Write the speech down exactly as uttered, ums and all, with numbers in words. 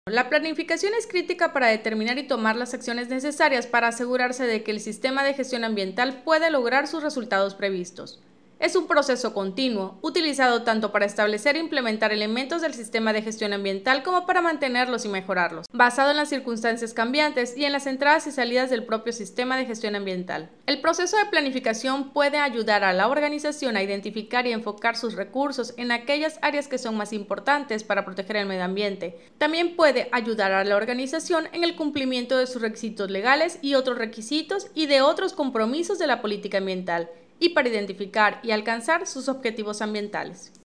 La planificación es crítica para determinar y tomar las acciones necesarias para asegurarse de que el sistema de gestión ambiental puede lograr sus resultados previstos. Es un proceso continuo, utilizado tanto para establecer e implementar elementos del sistema de gestión ambiental como para mantenerlos y mejorarlos, basado en las circunstancias cambiantes y en las entradas y salidas del propio sistema de gestión ambiental. El proceso de planificación puede ayudar a la organización a identificar y enfocar sus recursos en aquellas áreas que son más importantes para proteger el medio ambiente. También puede ayudar a la organización en el cumplimiento de sus requisitos legales y otros requisitos y de otros compromisos de la política ambiental, y para identificar y alcanzar sus objetivos ambientales.